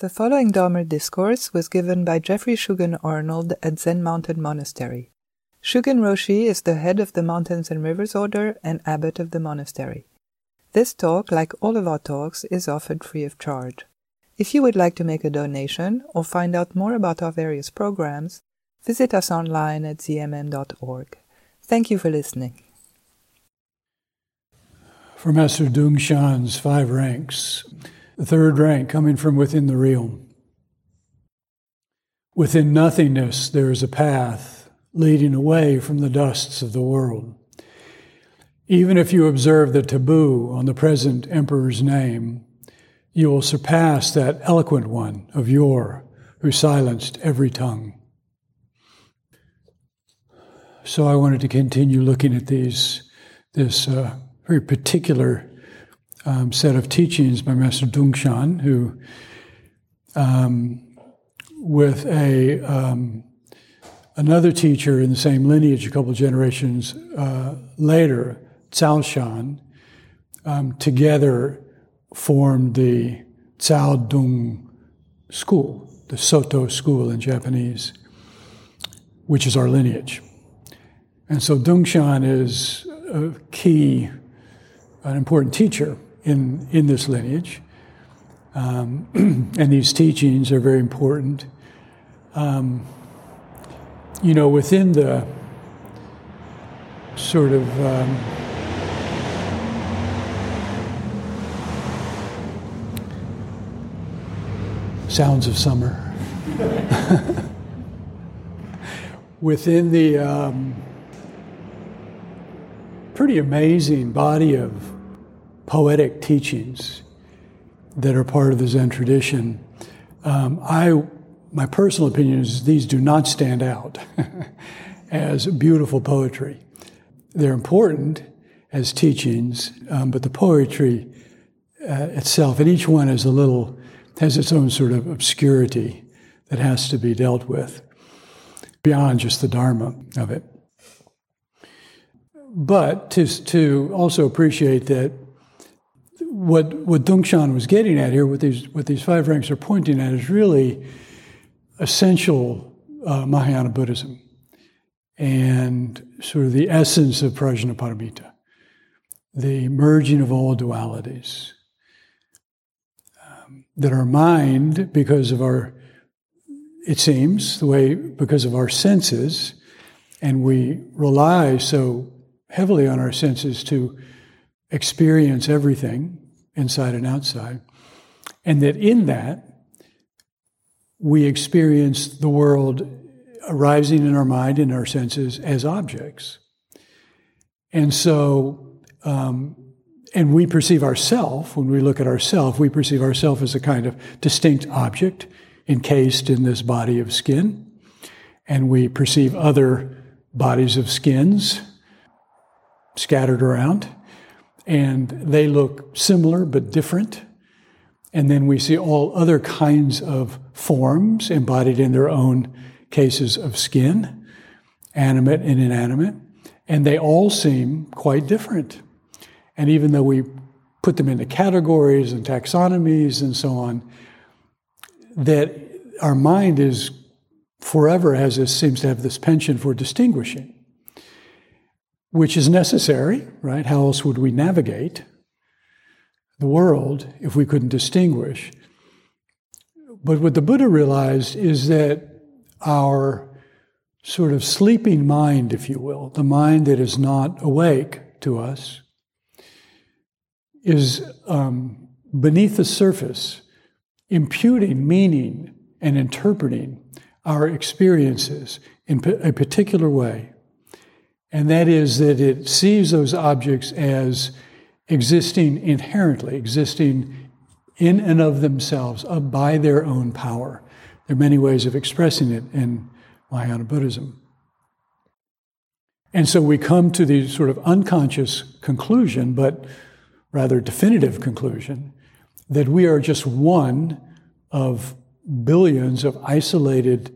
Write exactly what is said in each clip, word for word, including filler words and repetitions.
The following Dharma discourse was given by Jeffrey Shugen Arnold at Zen Mountain Monastery. Shugen Roshi is the head of the Mountains and Rivers Order and abbot of the monastery. This talk, like all of our talks, is offered free of charge. If you would like to make a donation or find out more about our various programs, visit us online at z m m dot org. Thank you for listening. For Master Dongshan's five ranks, the third rank coming from within the realm. Within nothingness there is a path leading away from the dusts of the world. Even if you observe the taboo on the present emperor's name, you will surpass that eloquent one of yore who silenced every tongue. So I wanted to continue looking at these, this uh, very particular um, set of teachings by Master Dongshan, who, um, with a um, another teacher in the same lineage, a couple generations uh, later, Cao Shan, um, together formed the Cao Dung school, the Soto school in Japanese, which is our lineage. And so Dongshan is a key, an important teacher in, in this lineage. Um, and these teachings are very important. Um, you know, within the sort of um, sounds of summer, within the um, pretty amazing body of poetic teachings that are part of the Zen tradition, um, I, my personal opinion is these do not stand out as beautiful poetry. They're important as teachings, um, but the poetry uh, itself, and each one is a little, has its own sort of obscurity that has to be dealt with beyond just the Dharma of it. But to, to also appreciate that what what Dongshan was getting at here, what these what these five ranks are pointing at, is really essential uh, Mahayana Buddhism and sort of the essence of Prajnaparamita, the merging of all dualities. Um, that our mind, because of our, it seems, the way, because of our senses, and we rely so heavily on our senses to experience everything inside and outside, and that in that we experience the world arising in our mind and our senses as objects. And so, um, and we perceive ourself, when we look at ourself, we perceive ourself as a kind of distinct object encased in this body of skin, and we perceive other bodies of skins scattered around, and they look similar but different. And then we see all other kinds of forms embodied in their own cases of skin, animate and inanimate, and they all seem quite different. And even though we put them into categories and taxonomies and so on, that our mind is forever has this, seems to have this penchant for distinguishing, which is necessary, right? How else would we navigate the world if we couldn't distinguish? But what the Buddha realized is that our sort of sleeping mind, if you will, the mind that is not awake to us, is um, beneath the surface, imputing meaning and interpreting our experiences in a particular way. And that is that it sees those objects as existing inherently, existing in and of themselves, uh, by their own power. There are many ways of expressing it in Mahayana Buddhism. And so we come to the sort of unconscious conclusion, but rather definitive conclusion, that we are just one of billions of isolated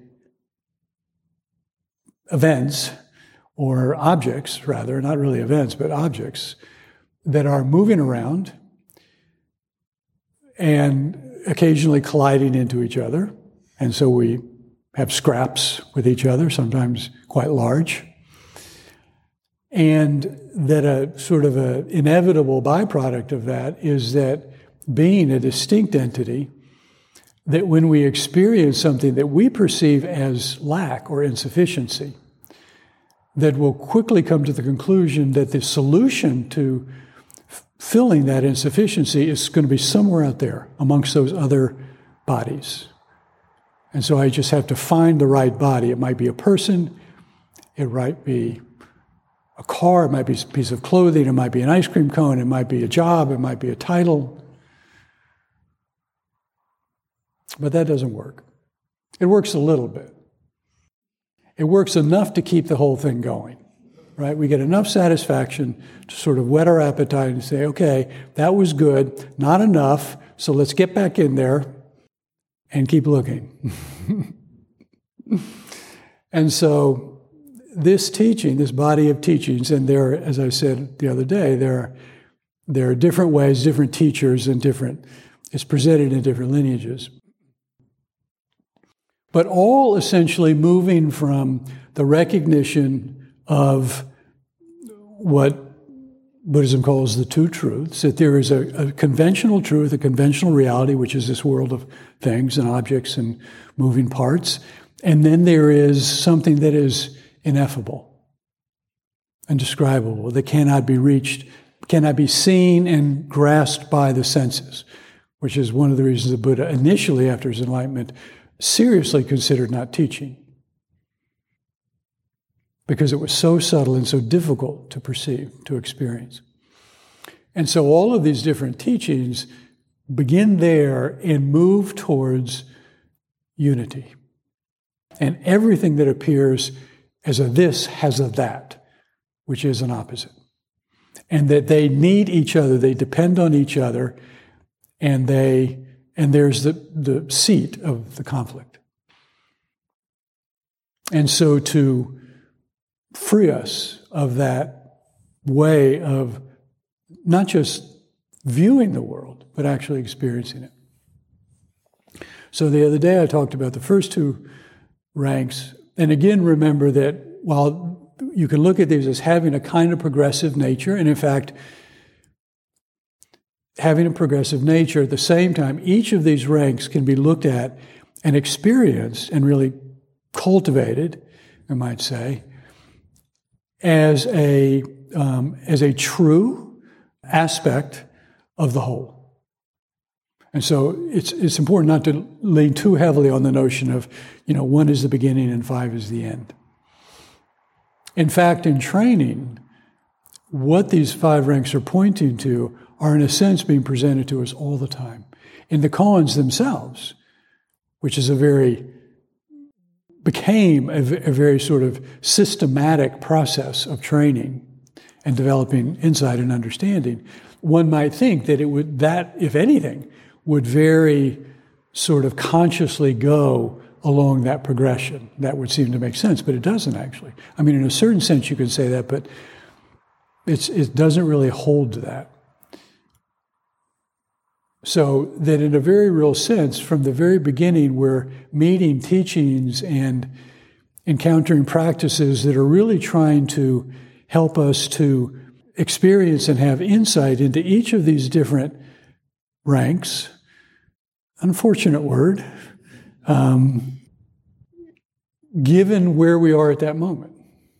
events, or objects, rather, not really events, but objects, that are moving around and occasionally colliding into each other, and so we have scraps with each other, sometimes quite large. And that a sort of an inevitable byproduct of that is that being a distinct entity, that when we experience something that we perceive as lack or insufficiency, that we'll quickly come to the conclusion that the solution to f- filling that insufficiency is going to be somewhere out there amongst those other bodies. And so I just have to find the right body. It might be a person, it might be a car, it might be a piece of clothing, it might be an ice cream cone, it might be a job, it might be a title. But that doesn't work. It works a little bit. It works enough to keep the whole thing going, right? We get enough satisfaction to sort of whet our appetite and say, okay, that was good, not enough, so let's get back in there and keep looking. And so this teaching, this body of teachings, and there, as I said the other day, there are, there are different ways, different teachers, and different, it's presented in different lineages. But all essentially moving from the recognition of what Buddhism calls the two truths, that there is a, a conventional truth, a conventional reality, which is this world of things and objects and moving parts, and then there is something that is ineffable, indescribable, that cannot be reached, cannot be seen and grasped by the senses, which is one of the reasons the Buddha initially, after his enlightenment, seriously considered not teaching, because it was so subtle and so difficult to perceive, to experience. And so all of these different teachings begin there and move towards unity. And everything that appears as a this has a that, which is an opposite. And that they need each other, they depend on each other, and they and there's the, the seat of the conflict. And so to free us of that way of not just viewing the world, but actually experiencing it. So the other day I talked about the first two ranks, and again remember that while you can look at these as having a kind of progressive nature, and in fact, having a progressive nature, at the same time, each of these ranks can be looked at and experienced and really cultivated, I might say, as a um, as a true aspect of the whole. And so it's it's important not to lean too heavily on the notion of, you know, one is the beginning and five is the end. In fact, in training, what these five ranks are pointing to are in a sense being presented to us all the time. In the koans themselves, which is a very, became a, a very sort of systematic process of training and developing insight and understanding, one might think that it would, that, if anything, would very sort of consciously go along that progression. That would seem to make sense, but it doesn't actually. I mean, in a certain sense you could say that, but it's, it doesn't really hold to that. So that in a very real sense, from the very beginning, we're meeting teachings and encountering practices that are really trying to help us to experience and have insight into each of these different ranks. Unfortunate word, um, given where we are at that moment.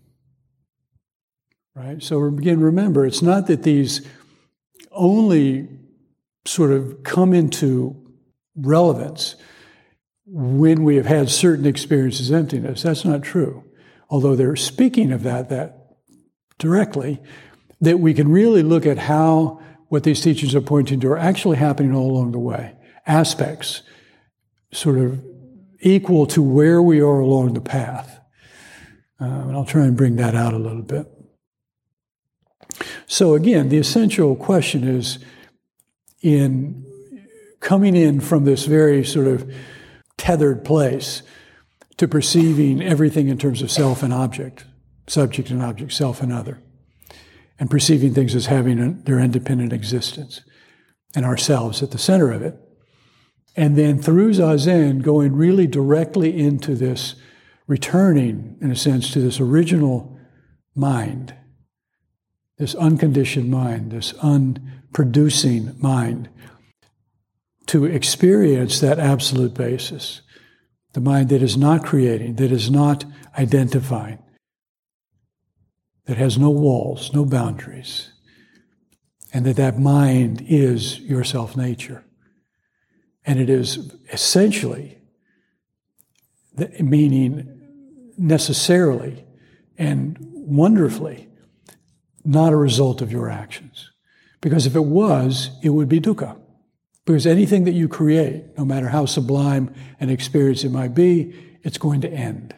Right? So again, remember, it's not that these only sort of come into relevance when we have had certain experiences of emptiness. That's not true. Although they're speaking of that, that directly, that we can really look at how what these teachings are pointing to are actually happening all along the way. Aspects sort of equal to where we are along the path. Uh, and I'll try and bring that out a little bit. So again, the essential question is, in coming in from this very sort of tethered place to perceiving everything in terms of self and object, subject and object, self and other, and perceiving things as having a, their independent existence, and ourselves at the center of it. And then through Zazen, going really directly into this, returning, in a sense, to this original mind, this unconditioned mind, this unproducing mind, to experience that absolute basis, the mind that is not creating, that is not identifying, that has no walls, no boundaries, and that that mind is your self-nature. And it is essentially, meaning necessarily and wonderfully, not a result of your actions. Because if it was, it would be dukkha. Because anything that you create, no matter how sublime an experience it might be, it's going to end.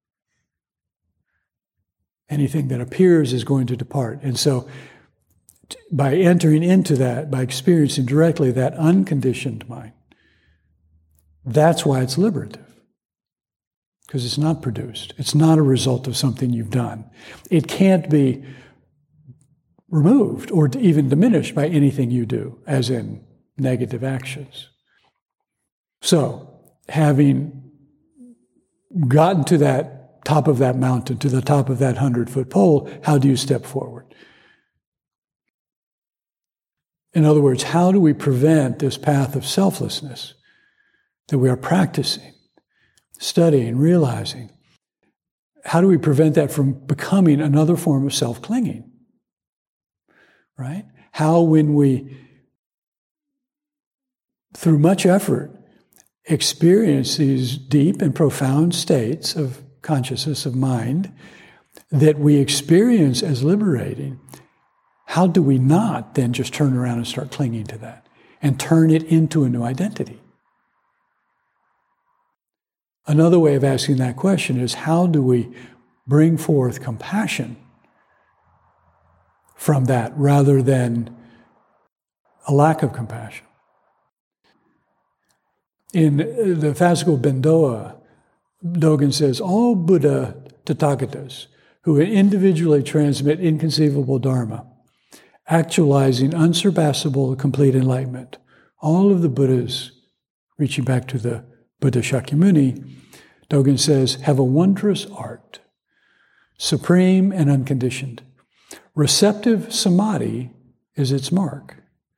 Anything that appears is going to depart. And so, by entering into that, by experiencing directly that unconditioned mind, that's why it's liberative. Because it's not produced. It's not a result of something you've done. It can't be removed or even diminished by anything you do, as in negative actions. So, having gotten to that top of that mountain, to the top of that hundred-foot pole, how do you step forward? In other words, how do we prevent this path of selflessness that we are practicing, studying, realizing? How do we prevent that from becoming another form of self-clinging? Right? How, when we, through much effort, experience these deep and profound states of consciousness, of mind, that we experience as liberating, how do we not then just turn around and start clinging to that and turn it into a new identity? Another way of asking that question is, how do we bring forth compassion from that rather than a lack of compassion? In the Fascicle Bendoa, Dogen says, all Buddha Tathagatas who individually transmit inconceivable Dharma, actualizing unsurpassable complete enlightenment, all of the Buddhas, reaching back to the Buddha Shakyamuni, Dogen says, have a wondrous art, supreme and unconditioned. Receptive samadhi is its mark.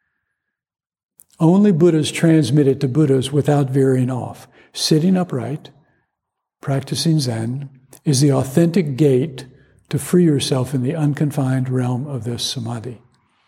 Only Buddhas transmit it to Buddhas without veering off. Sitting upright, practicing Zen, is the authentic gate to free yourself in the unconfined realm of this samadhi.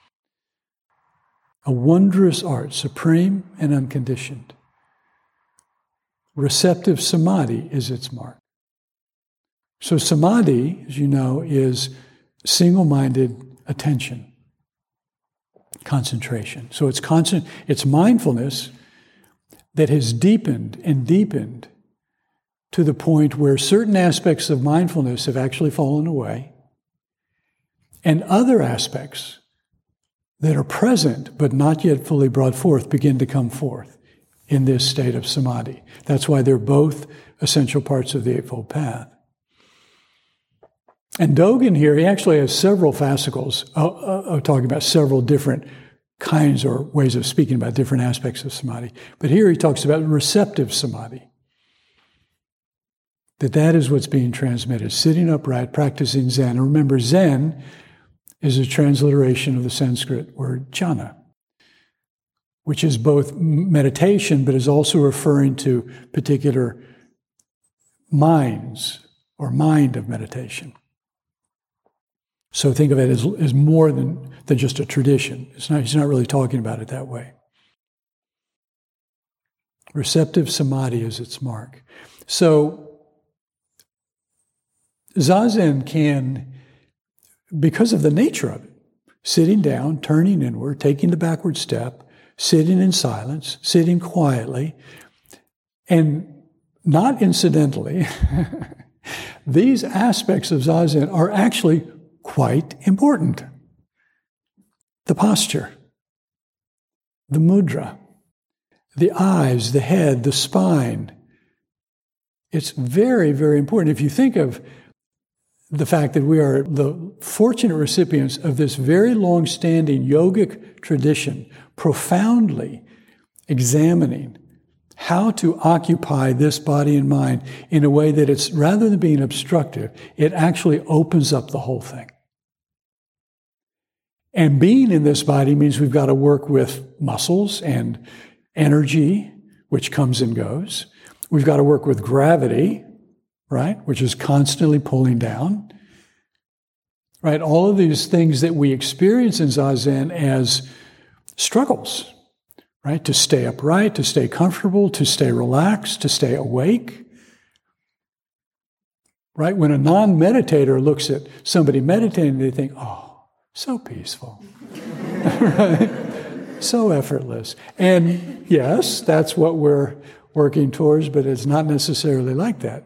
A wondrous art, supreme and unconditioned. Receptive samadhi is its mark. So samadhi, as you know, is single-minded attention, concentration. So it's constant, it's mindfulness that has deepened and deepened to the point where certain aspects of mindfulness have actually fallen away, and other aspects that are present but not yet fully brought forth begin to come forth in this state of samadhi. That's why they're both essential parts of the Eightfold Path. And Dogen here, he actually has several fascicles uh, uh, talking about several different kinds or ways of speaking about different aspects of samadhi. But here he talks about receptive samadhi. That that is what's being transmitted. Sitting upright, practicing Zen. And remember, Zen is a transliteration of the Sanskrit word jhana, which is both meditation, but is also referring to particular minds or mind of meditation. So think of it as, as more than, than just a tradition. It's not, he's not really talking about it that way. Receptive samadhi is its mark. So Zazen can, because of the nature of it, sitting down, turning inward, taking the backward step, sitting in silence, sitting quietly, and not incidentally, these aspects of Zazen are actually quite important. The posture, the mudra, the eyes, the head, the spine. It's very, very important. If you think of the fact that we are the fortunate recipients of this very long-standing yogic tradition, profoundly examining how to occupy this body and mind in a way that it's, rather than being obstructive, it actually opens up the whole thing. And being in this body means we've got to work with muscles and energy, which comes and goes. We've got to work with gravity, right, which is constantly pulling down. Right, all of these things that we experience in Zazen as struggles, right, to stay upright, to stay comfortable, to stay relaxed, to stay awake. Right, when a non-meditator looks at somebody meditating, they think, oh, so peaceful, right? So effortless. And yes, that's what we're working towards, but it's not necessarily like that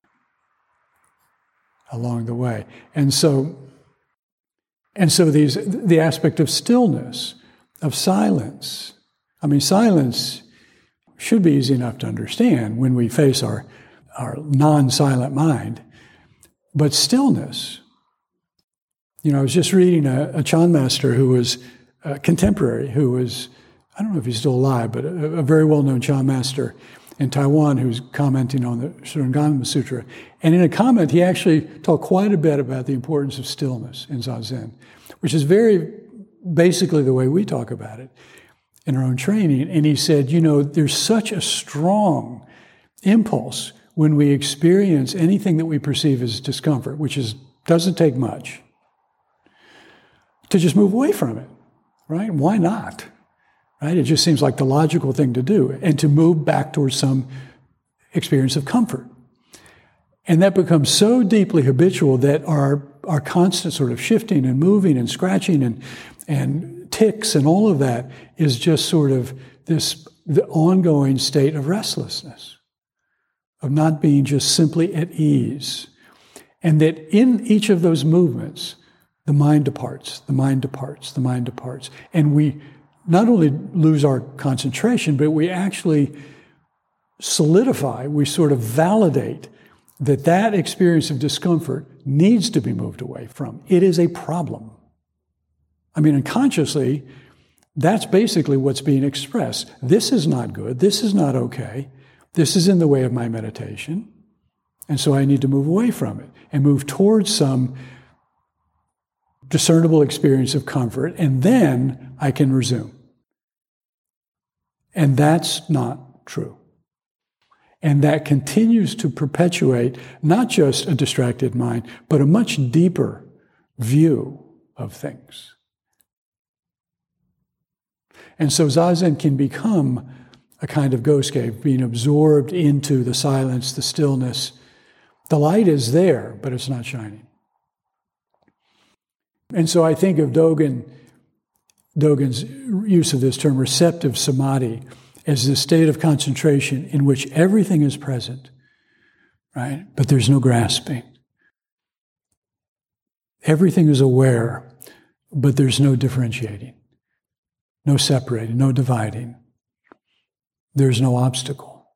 along the way. And so, and so these the aspect of stillness, of silence. I mean, silence should be easy enough to understand when we face our, our non-silent mind, but stillness. You know, I was just reading a, a Chan master who was a contemporary, who was, I don't know if he's still alive, but a, a very well-known Chan master in Taiwan who's commenting on the Shurangama Sutra. And in a comment, he actually talked quite a bit about the importance of stillness in Zazen, which is very basically the way we talk about it in our own training. And he said, you know, there's such a strong impulse when we experience anything that we perceive as discomfort, which is doesn't take much, to just move away from it, right? Why not? Right? It just seems like the logical thing to do, and to move back towards some experience of comfort. And that becomes so deeply habitual that our, our constant sort of shifting and moving and scratching and, and tics and all of that is just sort of this the ongoing state of restlessness, of not being just simply at ease. And that in each of those movements, the mind departs, the mind departs, the mind departs. And we not only lose our concentration, but we actually solidify, we sort of validate that that experience of discomfort needs to be moved away from. It is a problem. I mean, unconsciously, that's basically what's being expressed. This is not good. This is not okay. This is in the way of my meditation. And so I need to move away from it and move towards some discernible experience of comfort, and then I can resume. And that's not true. And that continues to perpetuate not just a distracted mind, but a much deeper view of things. And so Zazen can become a kind of ghost cave, being absorbed into the silence, the stillness. The light is there, but it's not shining. And so I think of Dogen, Dogen's use of this term, receptive samadhi, as the state of concentration in which everything is present, right? But there's no grasping. Everything is aware, but there's no differentiating, no separating, no dividing. There's no obstacle.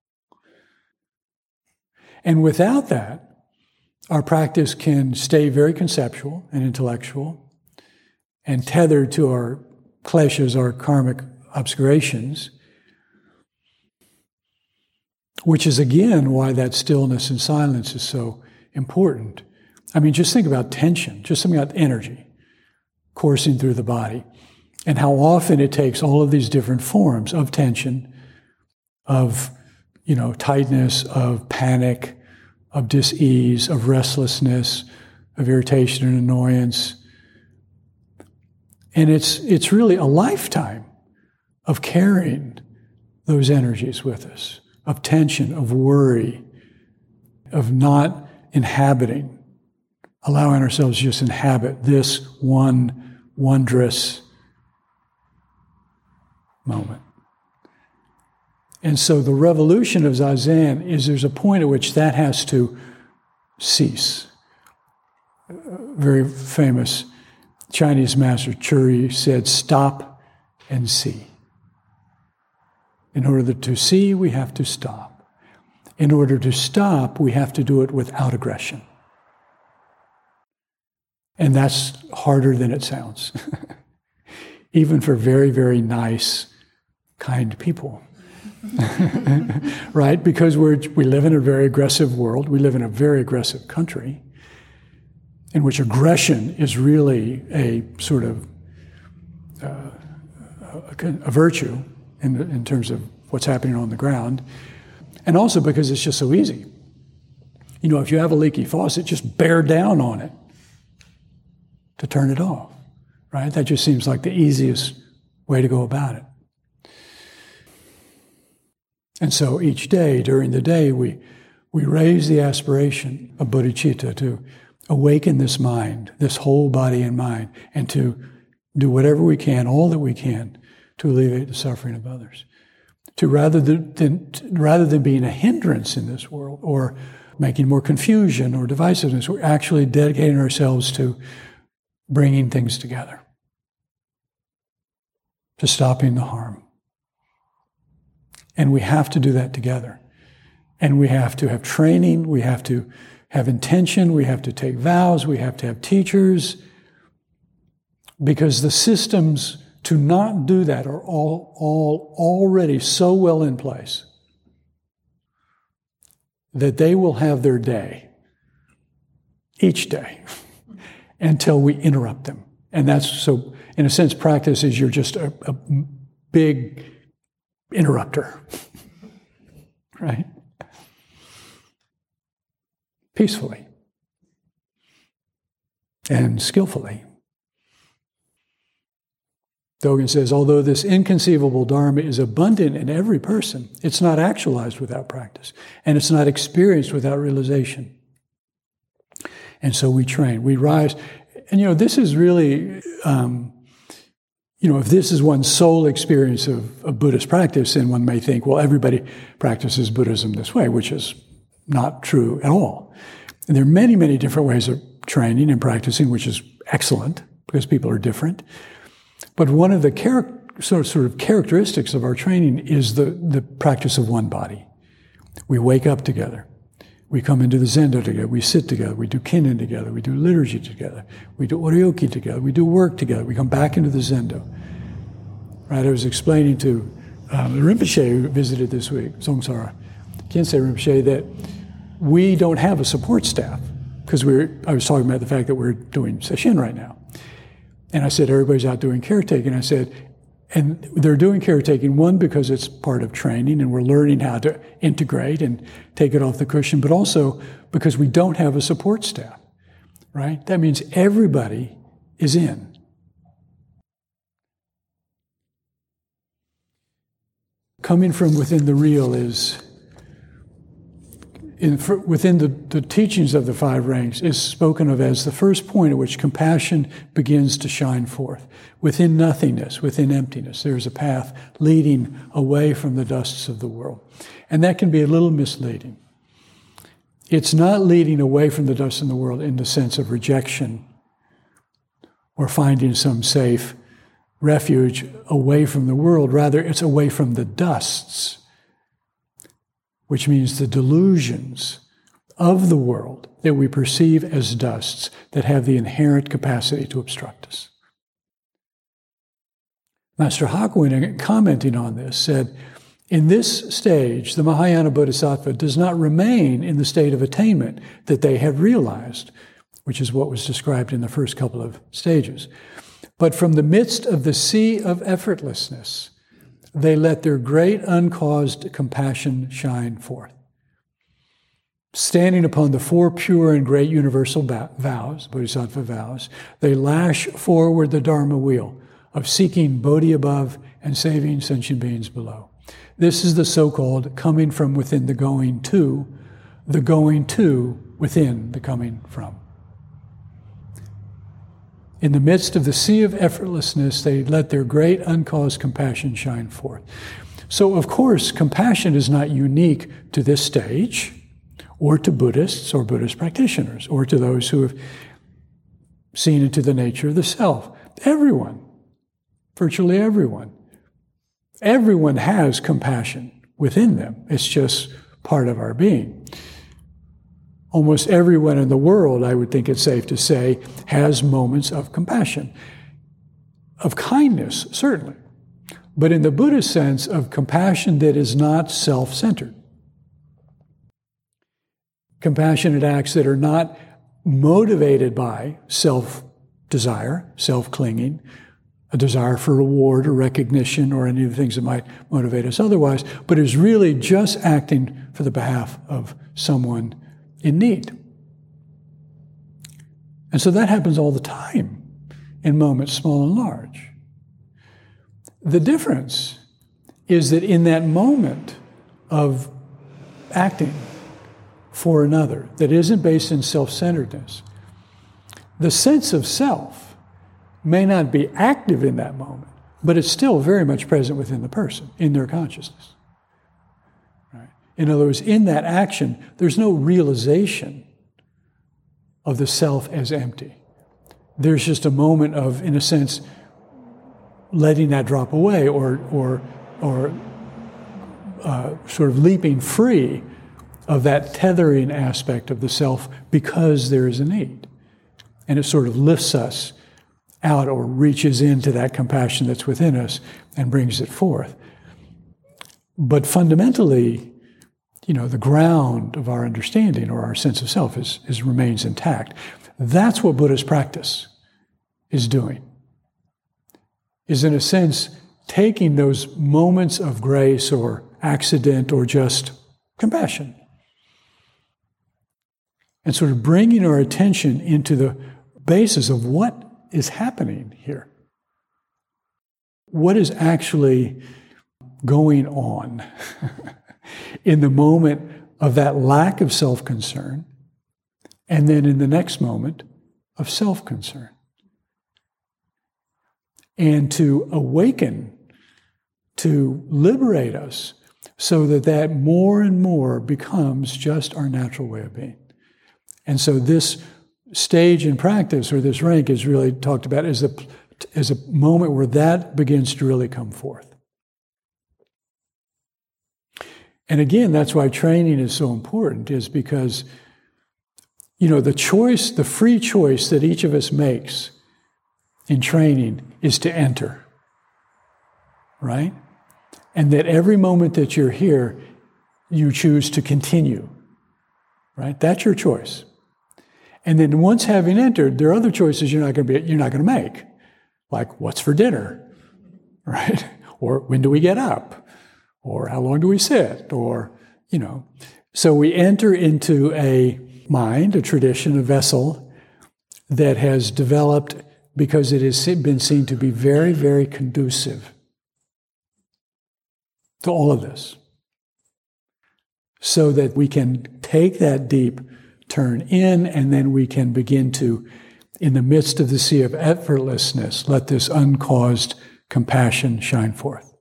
And without that, our practice can stay very conceptual and intellectual and tethered to our kleshas, our karmic obscurations, which is again why that stillness and silence is so important. I mean, just think about tension, just think about energy coursing through the body, and how often it takes all of these different forms of tension, of, you know, tightness, of panic, of dis-ease, of restlessness, of irritation and annoyance. And it's it's really a lifetime of carrying those energies with us, of tension, of worry, of not inhabiting, allowing ourselves to just inhabit this one wondrous moment. And so the revolution of Zazen is there's a point at which that has to cease. A very famous Chinese master, Churi, said, stop and see. In order to see, we have to stop. In order to stop, we have to do it without aggression. And that's harder than it sounds, even for very, very nice, kind people. right? Because we're, we live in a very aggressive world. We live in a very aggressive country in which aggression is really a sort of uh, a, a virtue in, in terms of what's happening on the ground. And also because it's just so easy. You know, if you have a leaky faucet, just bear down on it to turn it off, right? That just seems like the easiest way to go about it. And so each day, during the day, we, we raise the aspiration of bodhicitta to awaken this mind, this whole body and mind, and to do whatever we can, all that we can, to alleviate the suffering of others. To rather than, than rather than being a hindrance in this world or making more confusion or divisiveness, we're actually dedicating ourselves to bringing things together, to stopping the harm. And we have to do that together. And we have to have training, we have to have intention, we have to take vows, we have to have teachers, because the systems to not do that are all, all already so well in place that they will have their day, each day, until we interrupt them. And that's, so in a sense, practice is you're just a, a big interrupter, right? Peacefully and skillfully. Dogen says, although this inconceivable Dharma is abundant in every person, it's not actualized without practice, and it's not experienced without realization. And so we train, we rise. And, you know, this is really, um, you know, if this is one's sole experience of, of Buddhist practice, then one may think, well, everybody practices Buddhism this way, which is not true at all. And there are many, many different ways of training and practicing, which is excellent, because people are different. But one of the char- sort, of, sort of characteristics of our training is the, the practice of one body. We wake up together. We come into the Zendo together. We sit together. We do kinhin together. We do liturgy together. We do oryoki together. We do work together. We come back into the Zendo. Right? I was explaining to um, the Rinpoche who visited this week, Songsara Khyentse Rinpoche, that we don't have a support staff, because we were, I was talking about the fact that we're doing sesshin right now. And I said, everybody's out doing caretaking. I said, and they're doing caretaking, one, because it's part of training and we're learning how to integrate and take it off the cushion, but also because we don't have a support staff, right? That means everybody is in. Coming from within the real is, in, for, within the, the teachings of the five ranks, is spoken of as the first point at which compassion begins to shine forth. Within nothingness, within emptiness, there is a path leading away from the dusts of the world. And that can be a little misleading. It's not leading away from the dust in the world in the sense of rejection or finding some safe refuge away from the world. Rather, it's away from the dusts, which means the delusions of the world that we perceive as dusts that have the inherent capacity to obstruct us. Master Hakuin, commenting on this, said, in this stage, the Mahayana Bodhisattva does not remain in the state of attainment that they have realized, which is what was described in the first couple of stages. But from the midst of the sea of effortlessness, they let their great uncaused compassion shine forth. Standing upon the four pure and great universal vows, bodhisattva vows, they lash forward the Dharma wheel of seeking Bodhi above and saving sentient beings below. This is the so-called coming from within the going to, the going to within the coming from. In the midst of the sea of effortlessness, they let their great uncaused compassion shine forth. So, of course, compassion is not unique to this stage, or to Buddhists or Buddhist practitioners, or to those who have seen into the nature of the self. Everyone, virtually everyone, everyone has compassion within them. It's just part of our being. Almost everyone in the world, I would think it's safe to say, has moments of compassion, of kindness, certainly, but in the Buddhist sense of compassion that is not self-centered. Compassionate acts that are not motivated by self-desire, self-clinging, a desire for reward or recognition or any of the things that might motivate us otherwise, but is really just acting for the behalf of someone in need. And so that happens all the time in moments small and large. The difference is that in that moment of acting for another that isn't based in self-centeredness, the sense of self may not be active in that moment, but it's still very much present within the person, in their consciousness. Right? In other words, in that action, there's no realization of the self as empty. There's just a moment of, in a sense, letting that drop away or, or, or uh, sort of leaping free of that tethering aspect of the self because there is a need. And it sort of lifts us out or reaches into that compassion that's within us and brings it forth. But fundamentally, you know, the ground of our understanding or our sense of self is, is remains intact. That's what Buddhist practice is doing. Is in a sense taking those moments of grace or accident or just compassion and sort of bringing our attention into the basis of what is happening here. What is actually going on in the moment of that lack of self-concern, and then in the next moment of self-concern. And to awaken, to liberate us, so that that more and more becomes just our natural way of being. And so this stage in practice, or this rank, is really talked about as a, as a moment where that begins to really come forth. And again, that's why training is so important, is because, you know, the choice, the free choice that each of us makes in training is to enter, right? And that every moment that you're here, you choose to continue, right? That's your choice. And then once having entered, there are other choices you're not going to be, you're not going to make, like what's for dinner, right? Or when do we get up? Or how long do we sit? Or, you know, so we enter into a mind, a tradition, a vessel that has developed because it has been seen to be very, very conducive to all of this. So that we can take that deep turn in, and then we can begin to, in the midst of the sea of effortlessness, let this uncaused compassion shine forth.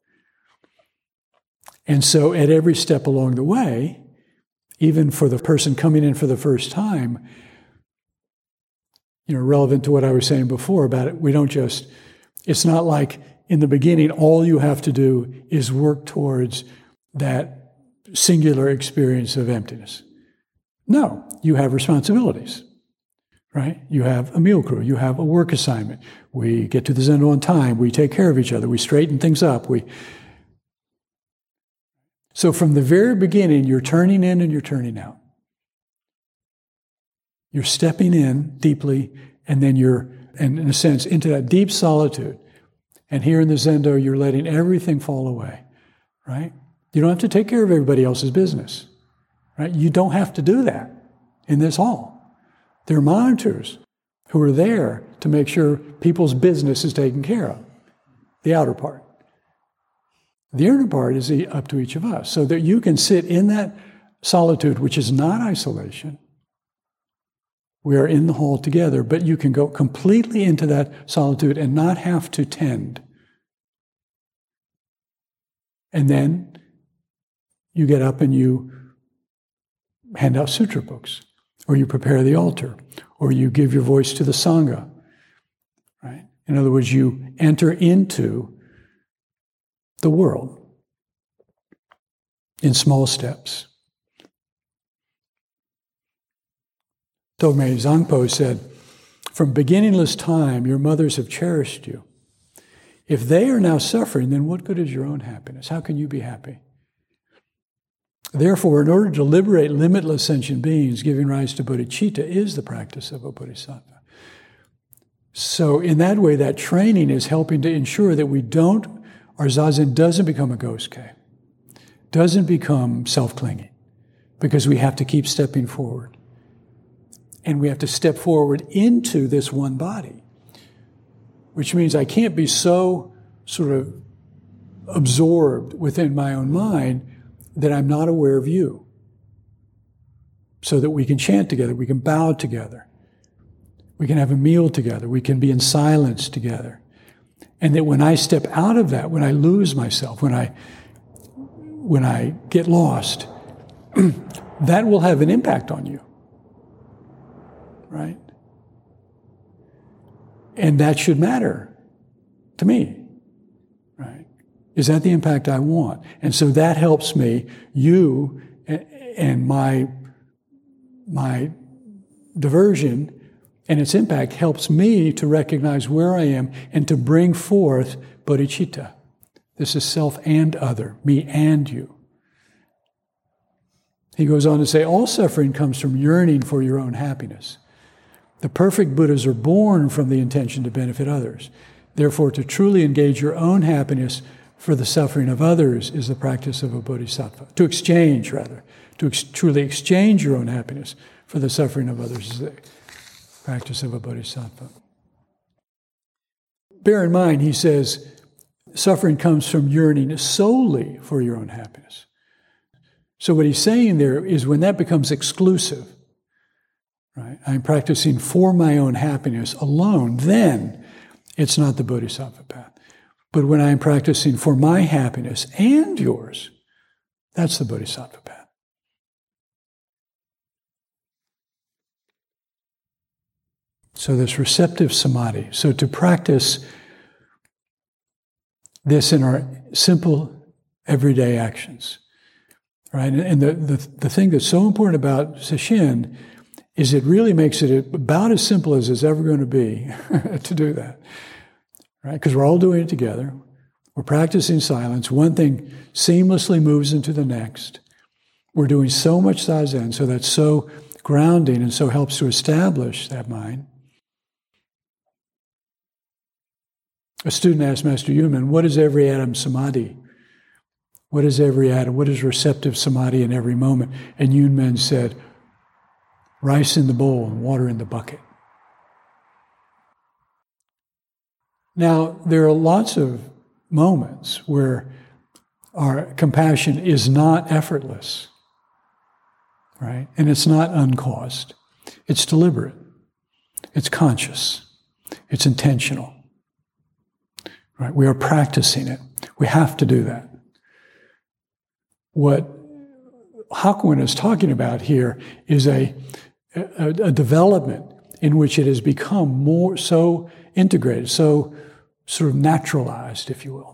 And so at every step along the way, even for the person coming in for the first time, you know, relevant to what I was saying before about it, we don't just, it's not like in the beginning, all you have to do is work towards that singular experience of emptiness. No, you have responsibilities, right? You have a meal crew, you have a work assignment. We get to the Zendo on time, we take care of each other, we straighten things up. We So from the very beginning, you're turning in and you're turning out. You're stepping in deeply, and then you're, and in a sense, into that deep solitude. And here in the Zendo, you're letting everything fall away, right? You don't have to take care of everybody else's business, right? You don't have to do that in this hall. There are monitors who are there to make sure people's business is taken care of, the outer part. The inner part is up to each of us, so that you can sit in that solitude, which is not isolation. We are in the hall together, but you can go completely into that solitude and not have to tend. And then you get up and you hand out sutra books, or you prepare the altar, or you give your voice to the Sangha, right? In other words, you enter into the world in small steps. Togme Zangpo said, "From beginningless time, your mothers have cherished you. If they are now suffering, then what good is your own happiness? How can you be happy? Therefore, in order to liberate limitless sentient beings, giving rise to bodhicitta is the practice of a bodhisattva. So in that way, that training is helping to ensure that we don't, our zazen doesn't become a gosuke, doesn't become self-clinging, because we have to keep stepping forward. And we have to step forward into this one body, which means I can't be so sort of absorbed within my own mind that I'm not aware of you, so that we can chant together, we can bow together, we can have a meal together, we can be in silence together. And that when I step out of that, when I lose myself, when I when I get lost, that will have an impact on you, right? And that should matter to me, right? Is that the impact I want? And so that helps me, you, and my, my diversion and its impact helps me to recognize where I am and to bring forth bodhicitta. This is self and other, me and you. He goes on to say, all suffering comes from yearning for your own happiness. The perfect Buddhas are born from the intention to benefit others. Therefore, to truly engage your own happiness for the suffering of others is the practice of a bodhisattva. To exchange, rather. To ex- truly exchange your own happiness for the suffering of others is the practice of a bodhisattva. Bear in mind, he says, suffering comes from yearning solely for your own happiness. So what he's saying there is when that becomes exclusive, right? I'm practicing for my own happiness alone, then it's not the bodhisattva path. But when I'm practicing for my happiness and yours, that's the bodhisattva path. So this receptive samadhi. So to practice this in our simple everyday actions, right? And the, the, the thing that's so important about Sesshin is it really makes it about as simple as it's ever going to be to do that, right? Because we're all doing it together. We're practicing silence. One thing seamlessly moves into the next. We're doing so much zazen, so that's so grounding and so helps to establish that mind. A student asked Master Yuman, what is every atom samadhi? What is every atom? What is receptive samadhi in every moment? And Yunmen said, rice in the bowl and water in the bucket. Now, there are lots of moments where our compassion is not effortless, right? And it's not uncaused. It's deliberate. It's conscious. It's intentional. Right? We are practicing it. We have to do that. What Hakuin is talking about here is a, a, a development in which it has become more so integrated, so sort of naturalized, if you will.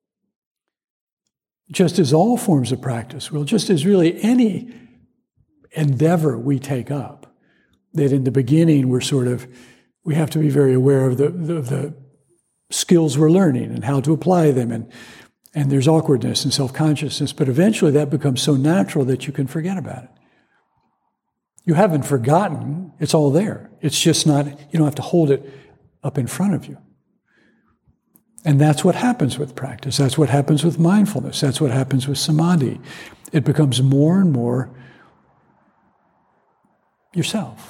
Just as all forms of practice will, just as really any endeavor we take up, that in the beginning we're sort of, we have to be very aware of the, the, the skills we're learning and how to apply them, and and there's awkwardness and self-consciousness, but eventually that becomes so natural that you can forget about it. You haven't forgotten, it's all there. It's just not, you don't have to hold it up in front of you. And that's what happens with practice. That's what happens with mindfulness. That's what happens with samadhi. It becomes more and more yourself.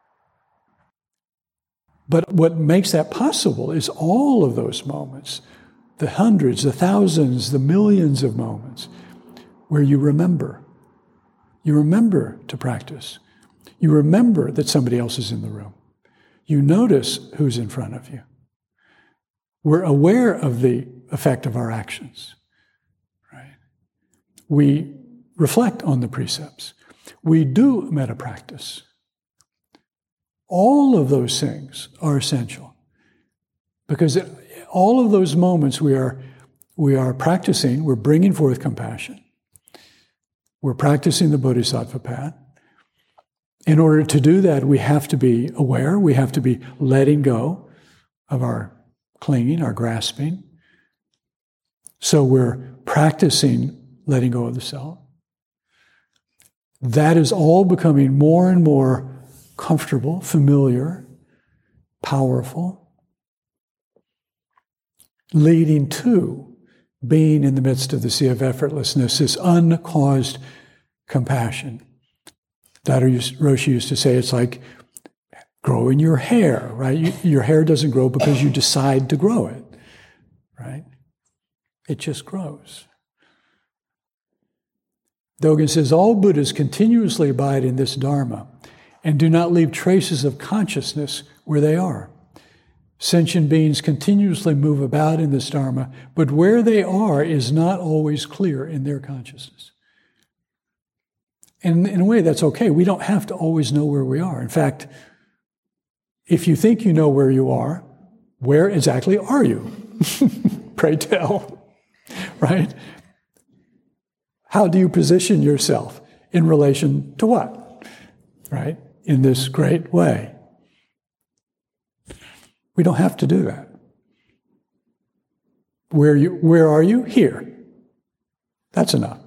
But what makes that possible is all of those moments, the hundreds, the thousands, the millions of moments where you remember. You remember to practice. You remember that somebody else is in the room. You notice who's in front of you. We're aware of the effect of our actions, right? We reflect on the precepts. We do metta practice. All of those things are essential because it, all of those moments we are, we are practicing, we're bringing forth compassion. We're practicing the bodhisattva path. In order to do that, we have to be aware, we have to be letting go of our clinging, our grasping. So we're practicing letting go of the self. That is all becoming more and more comfortable, familiar, powerful, leading to being in the midst of the sea of effortlessness, this uncaused compassion. Dada Roshi used to say it's like growing your hair, right? You, your hair doesn't grow because you decide to grow it, right? It just grows. Dogen says, all Buddhas continuously abide in this Dharma and do not leave traces of consciousness where they are. Sentient beings continuously move about in this Dharma, but where they are is not always clear in their consciousness. And in a way, that's okay. We don't have to always know where we are. In fact, if you think you know where you are, where exactly are you? Pray tell, right? How do you position yourself in relation to what, right? In this great way. We don't have to do that. Where you, where are you? Here. That's enough.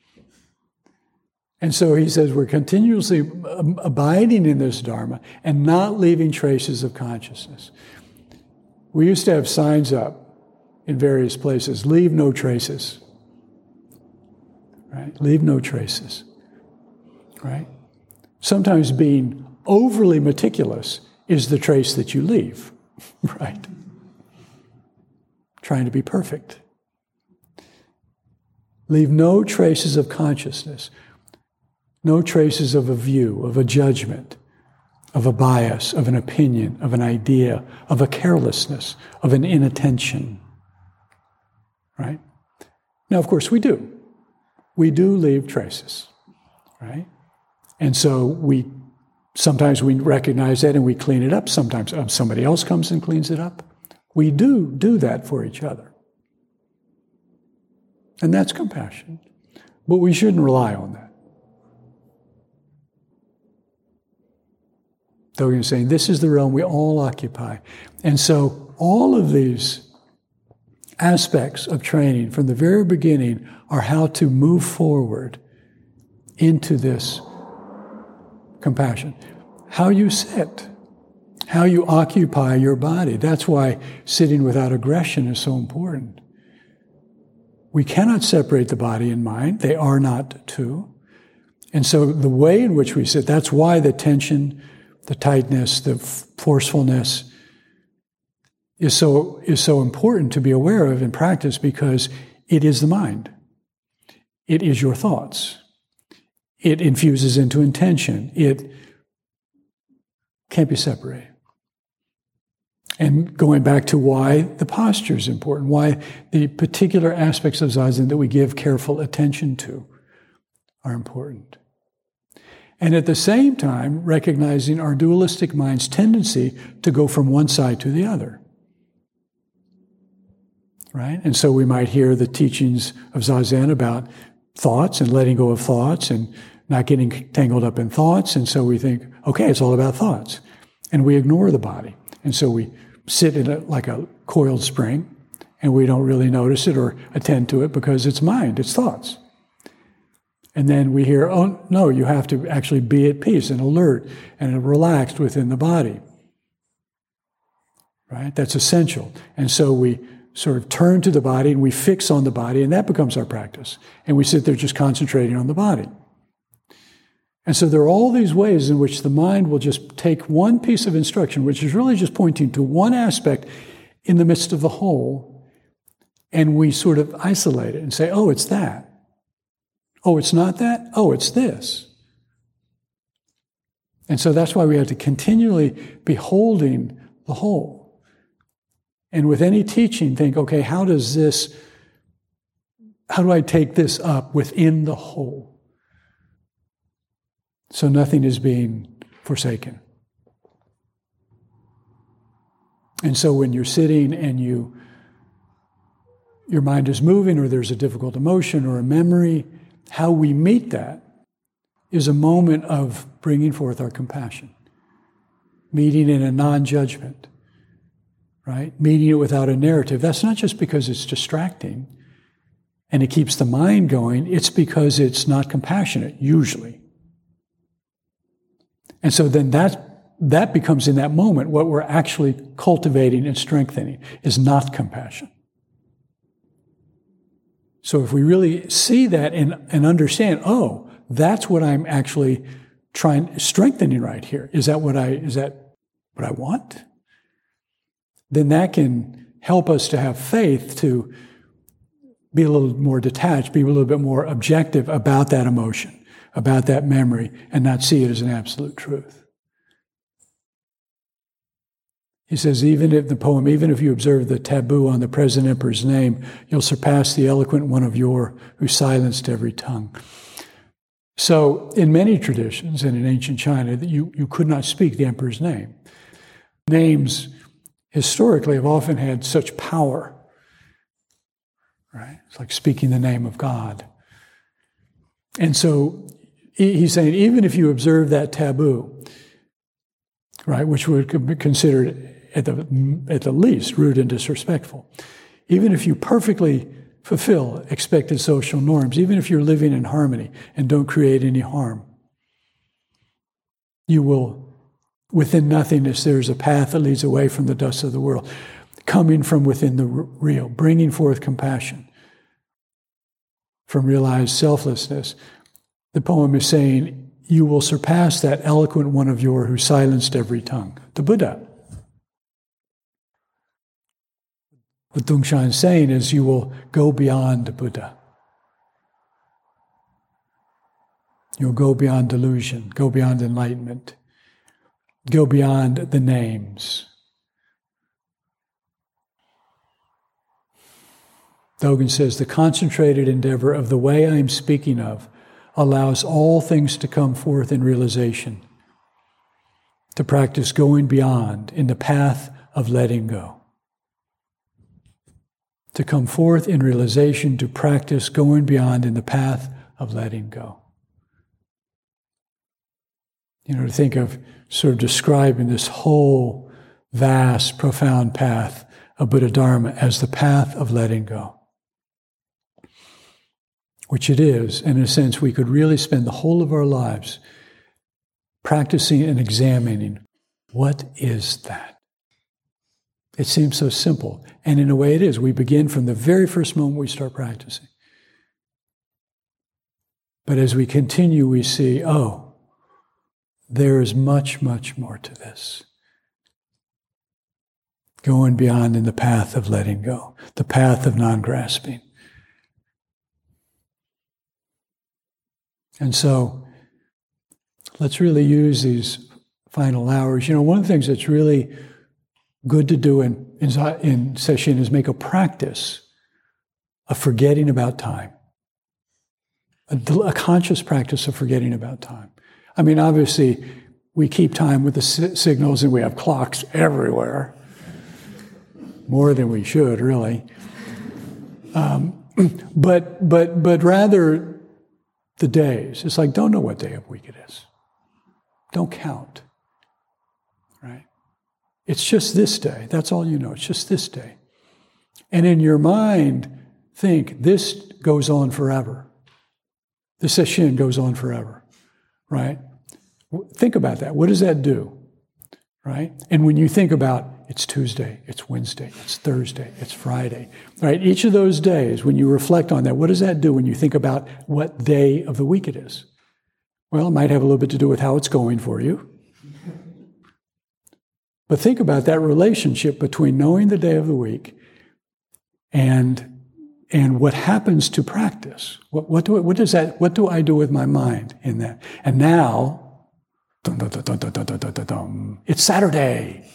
And so he says we're continuously abiding in this Dharma and not leaving traces of consciousness. We used to have signs up in various places, leave no traces. Right? Leave no traces. Right? Sometimes being overly meticulous is the trace that you leave. Right? Trying to be perfect. Leave no traces of consciousness. No traces of a view, of a judgment, of a bias, of an opinion, of an idea, of a carelessness, of an inattention. Right? Now, of course, we do. We do leave traces. Right? And so we sometimes we recognize that and we clean it up. Sometimes um, somebody else comes and cleans it up. We do do that for each other. And that's compassion. But we shouldn't rely on that. Dogen is saying this is the realm we all occupy. And so all of these aspects of training from the very beginning are how to move forward into this compassion. How you sit, how you occupy your body. That's why sitting without aggression is so important. We cannot separate the body and mind. They are not two. And so the way in which we sit, that's why the tension, the tightness, the forcefulness is so, is so important to be aware of in practice, because it is the mind. It is your thoughts. It infuses into intention. It can't be separated. And going back to why the posture is important, why the particular aspects of Zazen that we give careful attention to are important. And at the same time, recognizing our dualistic mind's tendency to go from one side to the other. Right? And so we might hear the teachings of Zazen about thoughts and letting go of thoughts and not getting tangled up in thoughts. And so we think, okay, it's all about thoughts. And we ignore the body. And so we sit in it like a coiled spring, and we don't really notice it or attend to it because it's mind, it's thoughts. And then we hear, oh, no, you have to actually be at peace and alert and relaxed within the body. Right? That's essential. And so we sort of turn to the body and we fix on the body, and that becomes our practice. And we sit there just concentrating on the body. And so there are all these ways in which the mind will just take one piece of instruction, which is really just pointing to one aspect in the midst of the whole, and we sort of isolate it and say, oh, it's that. Oh, it's not that? Oh, it's this. And so that's why we have to continually be holding the whole. And with any teaching, think, okay, how does this, how do I take this up within the whole? So nothing is being forsaken. And so when you're sitting and you, your mind is moving, or there's a difficult emotion or a memory, how we meet that is a moment of bringing forth our compassion. Meeting in a non-judgment, right? Meeting it without a narrative. That's not just because it's distracting. and it keeps the mind going, it's because it's not compassionate, usually. And so then that, that becomes, in that moment, what we're actually cultivating and strengthening is not compassion. So if we really see that and, and understand, oh, that's what I'm actually trying, strengthening right here. Is that what I, is that what I want? Then that can help us to have faith, to be a little more detached, be a little bit more objective about that emotion, about that memory, and not see it as an absolute truth. He says, even if the poem, even if you observe the taboo on the present emperor's name, you'll surpass the eloquent one of yore who silenced every tongue. So in many traditions and in ancient China, you, you could not speak the emperor's name. Names historically have often had such power, right? It's like speaking the name of God. And so he's saying, even if you observe that taboo, right, which would be considered at the, at the least rude and disrespectful, even if you perfectly fulfill expected social norms, even if you're living in harmony and don't create any harm, you will, within nothingness, there's a path that leads away from the dust of the world, coming from within the real, bringing forth compassion from realized selflessness. The poem is saying, you will surpass that eloquent one of yore who silenced every tongue, the Buddha. What Dongshan is saying is you will go beyond the Buddha. You'll go beyond delusion, go beyond enlightenment, go beyond the names. Dogen says, the concentrated endeavor of the way I am speaking of allows all things to come forth in realization, to practice going beyond in the path of letting go. To come forth in realization, to practice going beyond in the path of letting go. You know, to think of sort of describing this whole vast, profound path of Buddha Dharma as the path of letting go. Which it is, and in a sense, we could really spend the whole of our lives practicing and examining, what is that? It seems so simple, and in a way it is. We begin from the very first moment we start practicing. But as we continue, we see, oh, there is much, much more to this. Going beyond in the path of letting go, the path of non-grasping. And so, let's really use these final hours. You know, one of the things that's really good to do in, in, in session is make a practice of forgetting about time. A, a conscious practice of forgetting about time. I mean, obviously, we keep time with the si- signals and we have clocks everywhere. More than we should, really. Um, but, but, but rather, the days. It's like, don't know what day of week it is. Don't count. Right? It's just this day. That's all you know. It's just this day. And in your mind, think, this goes on forever. The sesshin goes on forever. Right? Think about that. What does that do? Right? And when you think about, it's Tuesday, it's Wednesday, it's Thursday, it's Friday. Right? Each of those days, when you reflect on that, what does that do when you think about what day of the week it is? Well, it might have a little bit to do with how it's going for you. But think about that relationship between knowing the day of the week and, and what happens to practice. What, what, do, what, does that, what do I do with my mind in that? And now, dun, dun, dun, dun, dun, dun, dun, dun, dun, it's Saturday.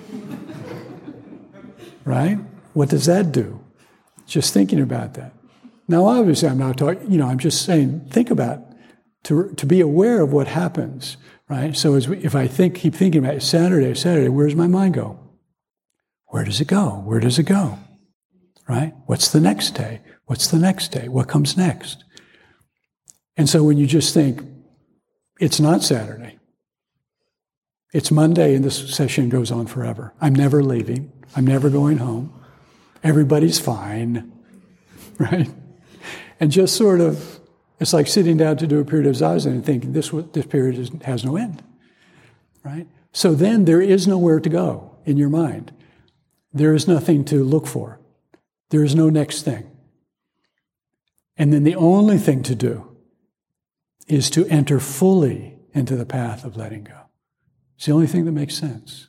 Right? What does that do? Just thinking about that. Now, obviously, I'm not talking, you know, I'm just saying, think about, to, to be aware of what happens. Right? So as we, if I think, keep thinking about it, Saturday, Saturday, where does my mind go? Where does it go? Where does it go? Right? What's the next day? What's the next day? What comes next? And so when you just think, it's not Saturday. It's Monday and this session goes on forever. I'm never leaving. I'm never going home. Everybody's fine. Right? and just sort of, it's like sitting down to do a period of zazen and thinking this this period is, has no end, right? So then there is nowhere to go in your mind. There is nothing to look for. There is no next thing. And then the only thing to do is to enter fully into the path of letting go. It's the only thing that makes sense.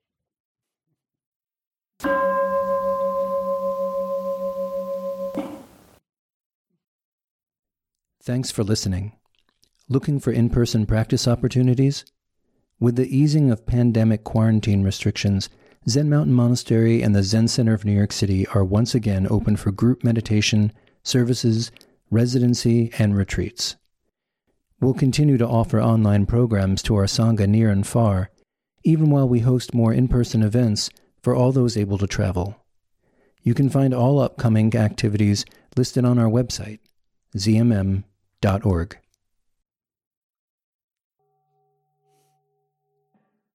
Thanks for listening. Looking for in-person practice opportunities? With the easing of pandemic quarantine restrictions, Zen Mountain Monastery and the Zen Center of New York City are once again open for group meditation, services, residency, and retreats. We'll continue to offer online programs to our Sangha near and far, even while we host more in-person events for all those able to travel. You can find all upcoming activities listed on our website, z m m dot org.